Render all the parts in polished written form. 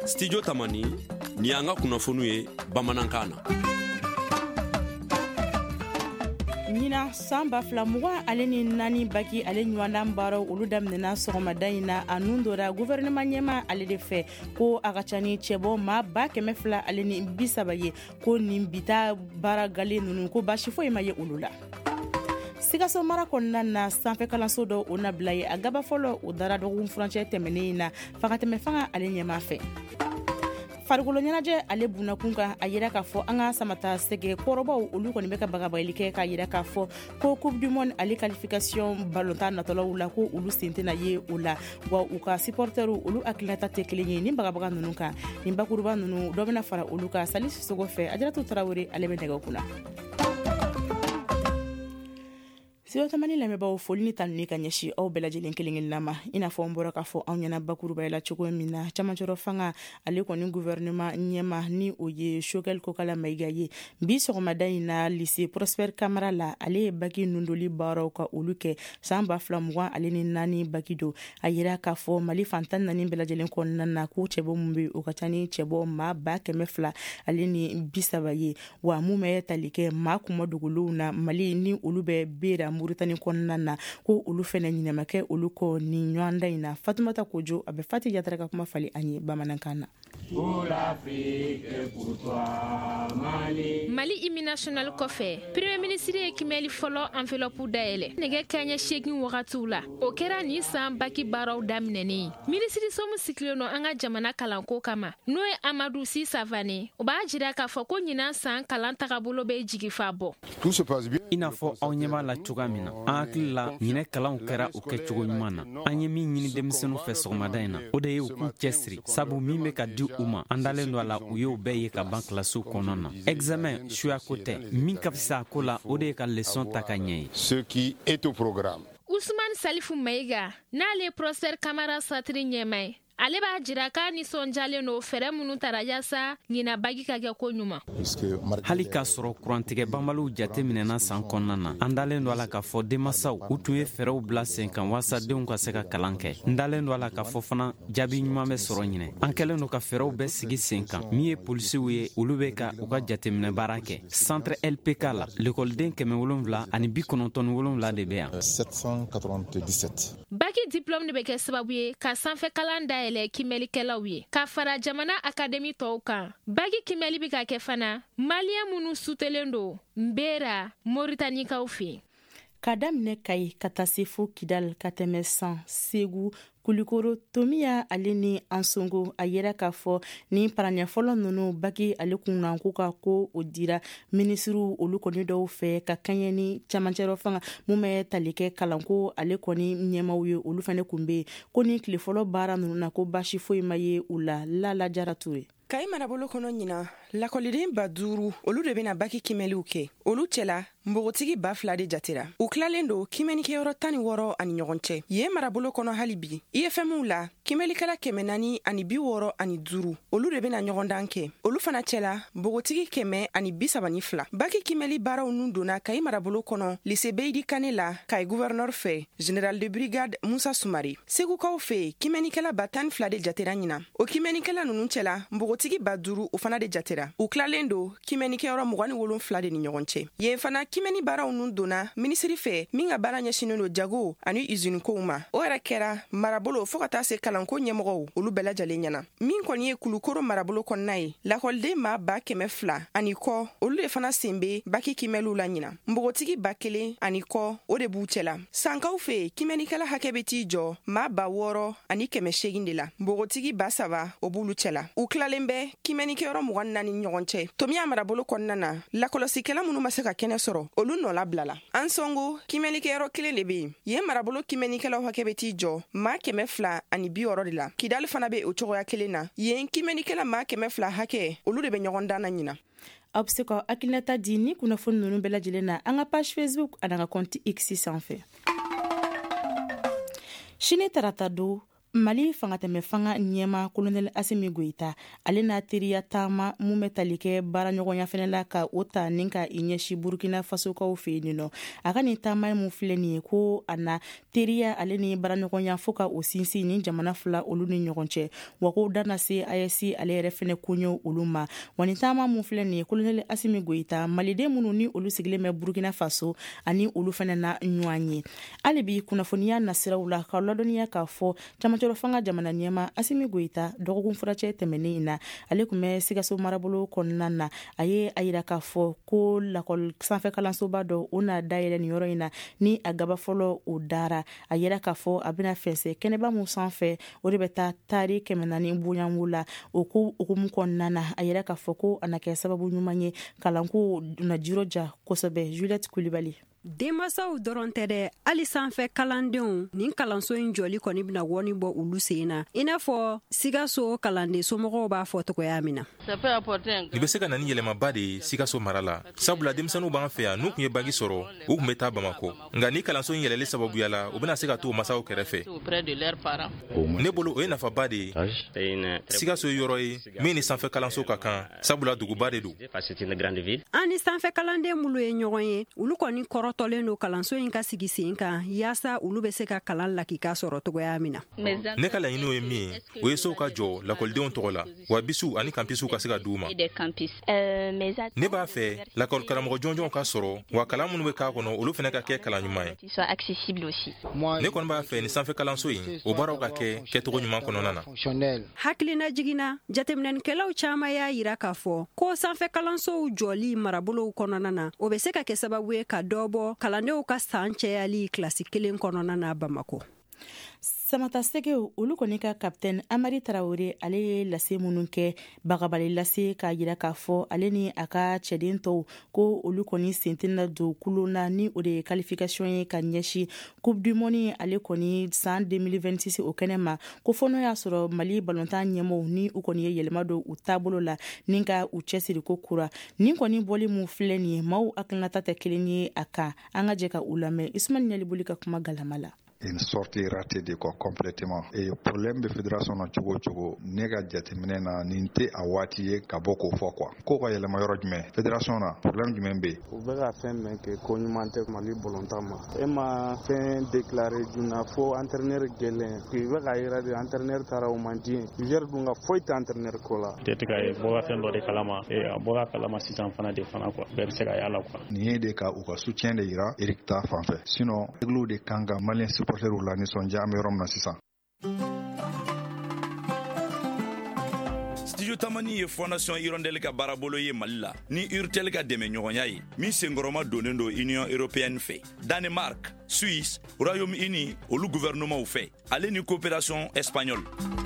Studio Tamani ni an ka kunnafoniw ye bamanankan na. Nina samba flamuwa ale ni nani baki ale ɲɔgɔnna baaraw olu daminɛna sɔgɔmada in na a nun dora gouvernement ɲɛma ale de fɛ ko a ka ca ni cɛbɔ maa 200,000 ale ni 30 ye ko nin bita baara gale ninnu ko baasi foyi ma ye olu la. Sikaso mara kɔnɔna na sanfɛ kalanso dɔ o nabila ye a gaba fɔlɔ o dara dɔgɔkun furancɛ tɛmɛnen in na fagatɛmɛ fanga ale ɲɛma fɛ. Farikolo ɲɛnajɛ ale bunakun kan a yira k'a fɔ an ka samata sɛgɛ kɔrɔbaw olu kɔni bɛ ka bagabayali kɛ k'a yira k'a fɔ ko Coupe du Monde ale qualification ballontan natɔlaw la ko olu sen tɛna ye o la wa u ka supporteru olu hakilinata tɛ kelen ye nin bagabaga ninnu kan nin bakuruba ninnu dɔ bɛna fara olu kan Salisi Sogo fɛ Ajaratu Tarawele ale bɛ nɛgɛ kunna. Studio Tamani lamɛnbaaw foli ni tanuni ka ɲɛsi aw bɛɛ lajɛlen kelen-kelenna ma i n'a fɔ an bɔra k'a fɔ anw ɲɛna bakurubaya la cogo min na camancɛrɔ fanga ale kɔni gouvernement ɲɛma ni o ye Choguel Kokala Mayiga ye bi sɔgɔmada in na lycée Prosper Camara la ale ye baki nundoli baaraw ka olu kɛ san 2020 ale ni 4 baki do a yira k'a fɔ Mali fantan 4 bɛɛ lajɛlen kɔnɔna na ko cɛbɔ mun bɛ o ka ca ni cɛbɔ maa 200,000 ale ni 30 ye wa mun bɛ tali kɛ maa kuma dogolenw na Mali ni olu bɛ beera Mauritanie kɔnɔna na ko olu fɛnɛ ɲinamakɛ olu kɔ ni ɲɔgɔnda in na Fatumata Kojo a bɛ Fati Jatara ka kuma fali an ye bamanankan na. Mali hymne national kɔfɛ Premier ministre ye kimɛli fɔlɔ enveloppe dayɛlɛ nɛgɛ kaɲɛ 8 wagatiw la o kɛra ni san baki baaraw daminɛnen ministre somu sigilen no an ka jamana kalanko kama n'o ye Amadou Si Savane o b'a jira k'a fɔ ko ɲinan san kalan tagabolo bɛ jigifa bɔ. I n'a fɔ aw ɲɛ b'a la cogoya min na an hakili la ɲinɛ kalanw kɛra o kɛ cogo ɲuman na an ye min ɲini denmisɛnninw fɛ sɔgɔmada in na o de ye u k'u cɛsiri sabu min bɛ ka di u ma an dalen do a la u y'o bɛɛ ye ka ban kilasiw kɔnɔ na examen suyako tɛ min ka fisa a ko la o de ye ka leçon ta ka ɲɛ ye. Ce qui est au programme. Ousmane Salifou Mayiga n'ale Prosper Camara satiri ɲɛma ye ale b'a jira k'a nisɔnjalen no fɛrɛ minnu tara yasa ɲina bagi ka kɛ ko ɲuman. Hali k'a sɔrɔ kurantigɛ banbaliw jate minɛna san kɔnɔna na an dalen do a la k'a fɔ denmasaw u tun ye fɛrɛw bila sen kan walasa denw ka se ka kalan kɛ n dalen do a la k'a fɔ fana jaabi ɲuman bɛ sɔrɔ ɲinɛ an kɛlen do ka fɛrɛw bɛɛ sigi sen kan min ye polisiw ye olu bɛ ka u ka jateminɛ baara kɛ centre LPK la l'écoleden 797 de bɛ yan. 797. Baki diplôme de bɛ kɛ sababu ye ka sanfɛ kalan dayɛlɛ kimɛlikɛlaw ye ka fara jamana akademi tɔw kan baki kimɛli bɛ ka kɛ fana maliyɛn minnu sutelen do Nbera Mauritaniekaw fɛ. Ka daminɛ Kayi ka taa se fo Kidal ka tɛmɛ San Segu Kulikoro Tomiya ale ni Ansongo a yira k'a fɔ ni paranya fɔlɔ ninnu baki ale kunna ko ka ko o dira ministru olu kɔni dɔw fɛ ka kaɲɛ ni camancɛrɔ fanga mun bɛ tali kɛ kalanko ale kɔni ɲɛmaw ye olu fana kun bɛ ko ni tile fɔlɔ baara ninnu na ko baasi foyi ma ye u la Lala Jara Ture. Kayi marabolo kɔnɔ ɲina lakɔliden 5,000 olu de bɛna baki kimɛliw kɛ olu cɛla nbogotigi 2,000 de jatera u tilalen do kimɛnikɛyɔrɔ 16 ani ɲɔgɔn cɛ yen marabolo kɔnɔ hali bi IFM'u la kimɛlikɛla 465 olu de bɛna ɲɔgɔndan kɛ olu fana cɛla nbogotigi 132 baki kimɛli baaraw nun donna Kayi marabolo kɔnɔ lycée Beydi Kane la Kayi gouverneur fɛ général de brigade Musa Sumari segukaw fɛ kimɛnikɛla 12 de jatera ɲina o kimɛnikɛla nunu cɛla nbogotigi 5,000 o fana de jatera u tilalen do kimɛnikɛyɔrɔ 27 de ni ɲɔgɔn cɛ yen fana kimɛni baaraw nun donna minisiri fɛ min ka baara ɲɛsinen do jago ani usine kow ma o yɛrɛ kɛra marabolo fɔɔ ka taa se kalanko ɲɛmɔgɔw olu bɛɛ lajɛlen ɲɛna min kɔni ye Kulukoro marabolo kɔnɔna ye lakɔliden maa 200,000 ani kɔ olu de fana sen be baki kimɛliw la ɲina nbogotigi 1,000 ani kɔ o de b'u cɛla sankaw fɛ kimɛnikɛla hakɛ bɛ t'i jɔ maa 600 ani 800 de la nbogotigi 3,000 o b'ulu cɛla u tilalen bɛ kimɛnikɛyɔrɔ 24 ni ɲɔgɔn cɛ Tomiya marabolo kɔnɔna na lakɔlɔsikɛla minnu ma se ka kɛnɛ sɔrɔ olu nɔ labilala Ansongo kimɛnikɛyɔrɔ 1 de bɛ yen marabolo kimɛnikɛlaw hakɛ bɛ t'i jɔ maa 260 de la Kidali fana bɛ o cogoya kelen na yen kimɛnikɛla maa 200 hakɛ olu de bɛ ɲɔgɔn dan na ɲina. Aw bɛ se ka hakilinata di ni kunnafoni ninnu bɛɛ lajɛlen na an ka page Facebook ani an ka compte X sanfɛ. Sini tarata don Mali fangatɛmɛ fanga ɲɛma kolonɛl Asimi Goita ale n'a teriya taama mun bɛ tali kɛ baaraɲɔgɔnya fɛnɛ la ka o ta ni ka i ɲɛsi Burkina Fasokaw fɛ yen nɔ. A ka nin taama mun filɛ nin ye ko a na teriya ale ni baaraɲɔgɔnya fo ka o sinsin ni jamana fila olu ni ɲɔgɔn cɛ. Wa ko da na se AES ale yɛrɛ fɛnɛ koɲɛ olu ma. Wa nin taama mun filɛ nin ye kolonɛl Asimi Goita maliden minnu ni olu sigilen bɛ Burkina Faso ani olu fɛnɛ na ɲɔgɔn ye. Hali bi kunnafoniya nasiraw la ka ladɔnniya k'a fɔ camacɛrɛ fanga jamana ɲɛma Asimi Goita dɔgɔkun furacɛ tɛmɛnen in na ale kun bɛ Sikaso marabolo kɔnɔna na a ye a yira k'a fɔ ko lakɔli sanfɛ kalansoba dɔ o na dayɛlɛ nin yɔrɔ in na ni a gaba fɔlɔ o dara a yira k'a fɔ a bɛna fɛnsɛ kɛnɛba mun sanfɛ o de bɛ taa tari 400 bonyanko la o ko okumu kɔnɔna na a yira k'a fɔ ko a na kɛ sababu ɲuman ye kalanko na jiroja kosɛbɛ. Juliette Kulibali. Denmasaw dɔrɔn tɛ dɛ hali sanfɛ kalandenw nin kalanso in jɔli kɔni bɛna wɔni bɔ olu sen na i n'a fɔ Sikaso kalanden somɔgɔw b'a fɔ togoya min na. Ni bɛ se ka na ni yɛlɛmaba de ye Sikaso mara la sabula denmisɛnninw b'an fɛ yan n'u kun ye bagi sɔrɔ u kun bɛ taa Bamako nka ni kalanso in yɛlɛli sababuya la u bɛna se ka to masaw kɛrɛfɛ. Ne bolo o ye nafaba de ye. Sikaso ye yɔrɔ ye min ni sanfɛ kalanso ka kan sabula duguba de don. An ni sanfɛ kalanden mulu ye ɲɔgɔn ye olu kɔni kɔrɔtɔlen do kalanso in ka sigi sen kan yaasa olu bɛ se ka kalan lakika sɔrɔ togoya min na. Ne ka laɲiniw ye min ye o ye sow ka jɔ lakɔlidenw tɔgɔ la wa bisiw ani kampisiw ka se ka d'u ma. Ne b'a fɛ lakɔli karamɔgɔ jɔnjɔnw ka sɔrɔ wa kalan minnu bɛ k'a kɔnɔ olu fɛnɛ ka kɛ kalan ɲuman ye. Ne kɔni b'a fɛ ni sanfɛ kalanso in o baaraw ka kɛ kɛcogo ɲuman kɔnɔna na. Hakilina jiginna jateminɛnikɛlaw caman y'a yira k'a fɔ ko sanfɛ kalansow jɔli marabolow kɔnɔna na o bɛ se ka kɛ sababu ye ka dɔ bɔ kalandenw ka san cɛyali kilasi 1 kɔnɔna na Bamako. Samata Segew olu kɔni ka kaptɛn Amari Traoré ale ye lase minnu kɛ bagabali lase k'a yira k'a fɔ ale ni a ka cɛden tɔw ko olu kɔni sentina don kulo na ni o de ye qualification ye ka ɲɛsi Coupe du Monde ale kɔni san 2026 o kɛnɛ ma ko fɔ n'o y'a sɔrɔ Mali balontan ɲɛmɔgɔw ni u kɔni ye yɛlɛma don u taabolo la ni ka u cɛsiri ko kura ni kɔni bɔli mun filɛ nin ye maaw hakilinata tɛ kelen ye a kan an ka jɛ ka u lamɛn Ismail Ɲaliboli ka kuma galama la. Une sortie ratée de quoi complètement. Et problème de fédération na cogo ne ka jateminɛ na nin tɛ a waati ye ka bɔ k'o fɔ quoi. Ko ka yɛlɛma yɔrɔ jumɛn fédération na problème jumɛn bɛ yen. U bɛ ka fɛn min kɛ ko ɲuman tɛ Mali balontan ma. E ma fɛn déclaré joona fo entraîneur gɛlɛn. I bɛ ka yira de entraîneur taara o man di. Niger dun ka foyi tɛ entraîneur ko la. Peut-être que bɔra fɛn dɔ de kalama a bɔra kalama sisan fana de fana quoi. Bɛɛ bɛ se ka yala quoi. Nin ye de ka u ka soutien de yira Eric ta fanfɛ. Sinon règle de kan ka Malien supporter la nisɔndiya an bɛ yɔrɔ min na sisan. Studio Tamani ye Fondation Hirondelle ka baarabolo ye Mali la ni Urtel ka dɛmɛ ɲɔgɔnya ye min senkɔrɔma donnen do Union Européenne fɛ Danemark, Suisse, Royaume-Uni olu gouvernement fɛ ale ni coopération espagnole.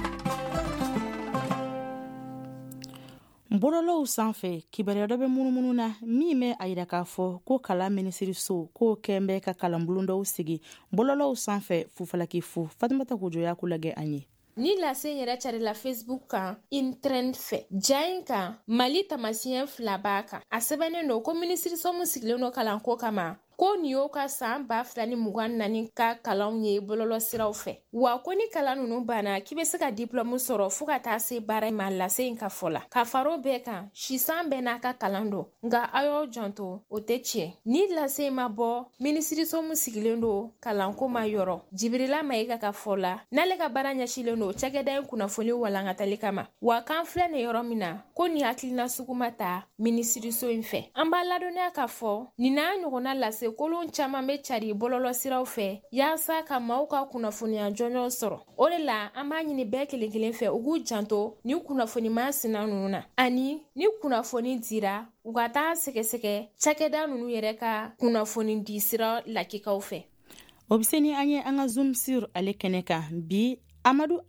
Bololow sanfɛ kibaruya dɔ bɛ munumunu na min bɛ a yira k'a fɔ ko kalan minisiriso k'o kɛn bɛ ka kalanbulon dɔw sigi bololow sanfɛ Fufalaki Fu Fatumata Kojo y'a ko lagɛ an ye. Ni lase yɛrɛ carila Facebook kan in-trend fɛ ja in kan Mali tamasiyɛn 2 b'a kan a sɛbɛnnen don ko minisiriso min sigilen don kalanko kama ko nin y'o ka san 2024 ka kalanw ye bɔlɔlɔ siraw fɛ wa ko ni kalan ninnu banna k'i bɛ se ka diplôme sɔrɔ fo ka taa se baara ma lase in ka fɔ la ka faro bɛɛ kan sisan bɛɛ n'a ka kalan don nka a y'o janto o tɛ tiɲɛ ni lase ma bɔ minisiriso min sigilen don kalanko ma yɔrɔ Jibirila Mayiga ka fɔ la n'ale ka baara ɲɛsilen don cakɛda in kunnafoni walankatali kama wa kan filɛ nin yɔrɔ min na ko nin hakilina sugu ma ta minisiriso in fɛ an b'a ladɔnniya k'a fɔ nin n'a ɲɔgɔnna lase kolon caman bɛ cari bɔlɔlɔ siraw fɛ yaasa ka maaw ka kunnafoniya jɔnjɔn sɔrɔ o de la an b'a ɲini bɛɛ kelen kelen fɛ u k'u janto ni kunnafoni masina ninnu na ani ni kunnafoni dira u ka taa sɛgɛsɛgɛ cakɛda ninnu yɛrɛ ka kunnafoni di sira lakikaw fɛ. O bɛ se ni an ye an ka Zoom sur ale kɛnɛ kan bi Adama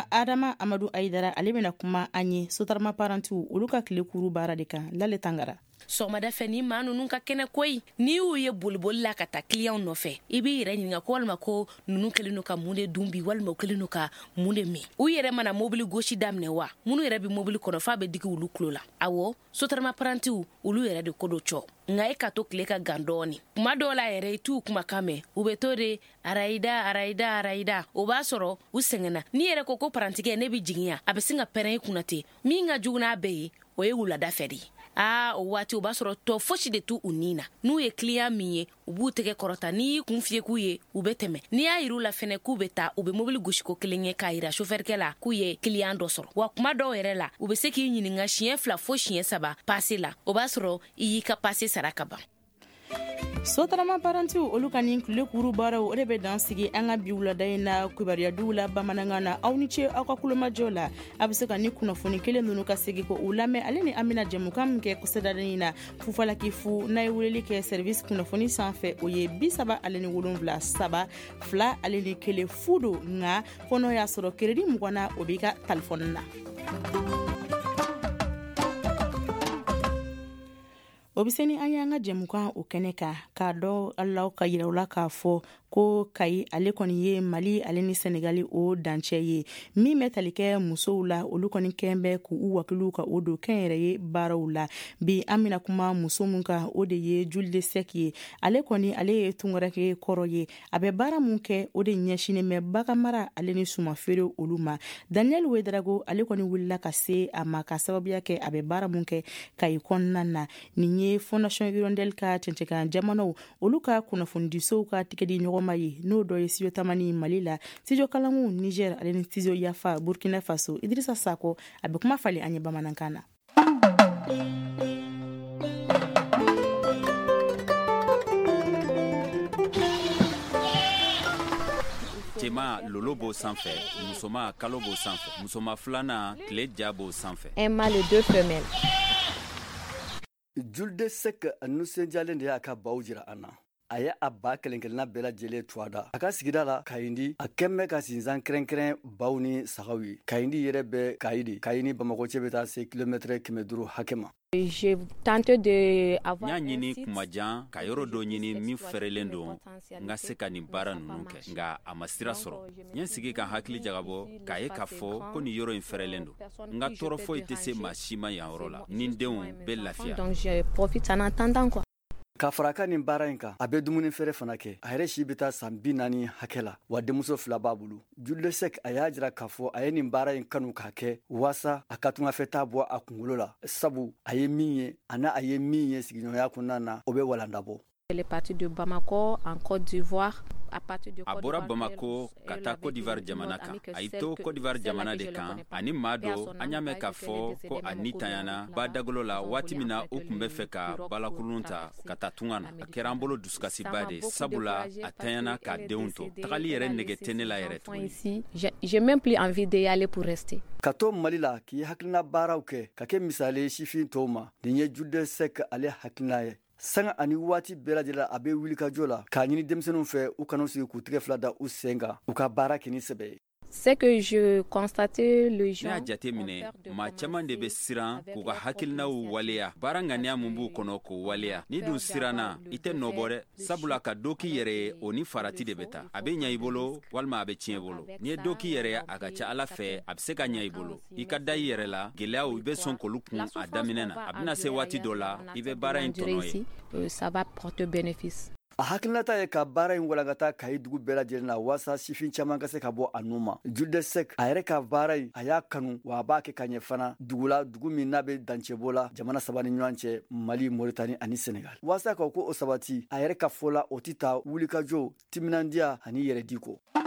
Amadou Aidara ale bɛna kuma an ye sotarama parantiw olu ka tile kuru baara de kan Lale Tangara. sɔgɔmada fɛ ni maa nunu ka kɛnɛ koyi ni y'u ye boliboli la ka taa client nɔfɛ i b'i yɛrɛ ɲininga ko walima ko nunu kelen no ka mun de dun bi walima kelen no ka mun de min u yɛrɛ mana mobili gosi daminɛ wa munu yɛrɛ bi mobili kɔnɔ fa bɛ digi ulu kulo la awɔ sotarama parantiw ulu yɛrɛ de kodo cɔ nka e ka to tile ka gan dɔɔni kuma dɔw la yɛrɛ i t'u kumakan mɛn u bɛ to de arayida o b'a sɔrɔ u sɛgɛnna ni yɛrɛ ko parantikɛ ne bi jiginya a bɛ sin ka pɛrɛn i kunna ten min ka jugu n'a bɛɛ ye o ye wulada fɛ de o waati o b'a sɔrɔ tɔ fosi de t'u nin na n'u ye client min ye u b'u tɛgɛ kɔrɔta ni y'i kun fiyɛ k'u ye u bɛ tɛmɛ n'i y'a yir'u la fɛnɛ k'u bɛ taa u bɛ mobili gosiko kelen ye k'a yira chauffeur la k'u ye client dɔ sɔrɔ wa kuma dɔw yɛrɛ la u bɛ se k'i ɲininga siɲɛ 2 fo siɲɛ 3 passe la o b'a sɔrɔ i y'i ka passe sara ka ban. sotarama parantiw olu ka nin tile kuru baaraw o de bɛ dan sigi an ka bi wulada in na kibaruyaduw la bamanankan na aw ni ce aw ka kulomajɔ la a bɛ se ka ni kunnafoni kelen ninnu ka segi ko u lamɛn ale ni amina jɛmukan min kɛ kɔsɛdaden in na fufalaki fu n'a ye weleli kɛ service kunnafoni sanfɛ o ye 37 3 2 ale ni 1 fu do nka fɔ n'o y'a sɔrɔ crédit 20 na o b'i ka telefɔni na. o bɛ se ni an y'an ka jɛmukan o kɛnɛ kan k'a dɔn alaw ka yiraw la k'a fɔ ko kayi ale kɔni ye mali ale ni senegali o dancɛ ye min bɛ tali kɛ musow la olu kɔni kɛn bɛ k'u wakiliw ka o don kɛn yɛrɛ ye baaraw la bi an bɛna kuma muso min kan o de ye Jules de Sec ye ale kɔni ale ye tungarakɛ kɔrɔ ye a bɛ baara mun kɛ o de ɲɛsinen bɛ baganmara ale ni suma feere olu ma Daniel Wedrago ale kɔni wulila ka se a ma ka sababuya kɛ a bɛ baara mun kɛ kayi kɔnɔna na nin ye Fondation Hirondelle ka cɛncɛkan jamanaw olu ka kunnafonidisow ka tigɛdi ɲɔgɔn ma ye n'o dɔ ye studio tamani Mali la studio kalangu Niger ale ni studio Yafa Burkina Faso Idrissa Sako a bɛ kuma fali an ye bamanankan na. cɛma lolo b'o sanfɛ musoma kalo b'o sanfɛ musoma filanan tile ja b'o sanfɛ un mâle et 2 femelles. Jules de Sec nusenjalen de y'a ka baw jira an na a ye a ba kelenkelenna bɛɛ lajɛlen tuwada a ka sigida la Kayindi a kɛn bɛ ka sinzan kɛrɛnkɛrɛn baw ni sagaw ye Kayindi yɛrɛ bɛ Kayi ni Bamako cɛ bɛ taa se kilomètre 500 hakɛ ma. J'ai tenté de avoir ɲa ɲini kumajan ka yɔrɔ dɔ ɲini min fɛrɛlen don n ka se ka nin baara ninnu kɛ nka a ma sira sɔrɔ n sigi ka hakili jagabɔ k'a ye k'a fɔ ko nin yɔrɔ in fɛrɛlen don n ka tɔɔrɔ foyi tɛ se maa si ma yan yɔrɔ la ni n denw bɛ lafiya. Donc je profite en attendant quoi. Ka fara ka nin baara in kan a bɛ dumuni feere fana kɛ a yɛrɛ si bɛ taa san 40 hakɛ la wa denmuso 2 b'a bolo Jules de Sec a y'a jira k'a fɔ a ye nin baara in kanu k'a kɛ waasa a ka tungafɛ t'a bɔ a kunkolo la sabu a ye min ye a ye min ye sigiɲɔgɔnya kɔnɔna na o bɛ walanda bɔ. Elle est partie de Bamako en Côte d'Ivoire. A bɔra Bamako ka taa Côte d'Ivoire jamana kan a y'i to Côte d'Ivoire jamana de kan ani maa dɔ an y'a mɛn k'a fɔ ko a ni tanyana ba dagolo la waati min na u tun bɛ fɛ ka balakurun ta ka taa tunga na a kɛra an bolo dusukasiba de sabula a tanyana k'a denw to tagali yɛrɛ nege tɛ ne la yɛrɛ tuguni. J'ai même plus envie d'y aller pour rester. Ka to Mali la k'i hakilina baaraw kɛ ka kɛ misali sifin tɔw ma nin ye Jules de Sec ale hakilina ye. Sanga ani waati bɛɛ lajɛlen a bɛ wuli ka jɔ la k'a ɲini denmisɛnninw fɛ u kana sigi k'u tigɛ fila da u sen kan u ka baara kɛ ni sɛbɛ ye. C'est que je constatais le gens. Ne y'a jate minɛ maa caman de bɛ siran k'u ka hakilinaw waleya baara ŋaniya mun b'u kɔnɔ k'o waleya ni dun siranna i tɛ nɔbɔ dɛ sabula ka dɔ k'i yɛrɛ ye o ni farati de bɛ taa a bɛ ɲɛ i bolo walima a bɛ tiɲɛ bolo n'i ye dɔ k'i yɛrɛ ye a ka ca Ala fɛ a bɛ se ka ɲɛ i bolo i ka da i yɛrɛ la gɛlɛyaw i bɛ sɔn k'olu kun a daminɛ na a bɛna se waati dɔ la i bɛ baara in tɔnɔ ye. Ça va porter bénéfice. A hakilinata ye ka baara in walankata Kayi dugu bɛɛ lajɛlen na waasa sifin caman ka se ka bɔ a nu ma. Jules de Sec a yɛrɛ ka baara in a y'a kanu wa a b'a kɛ ka ɲɛ fana dugu la dugu min n'a bɛ dancɛbɔ la jamana 3 ni ɲɔgɔn cɛ Mali, Mauritanie ani Senegal. Waasa ka ko o sabati a yɛrɛ ka fɔ la o tɛ taa wulikajɔ timinandiya ani yɛrɛ di ko.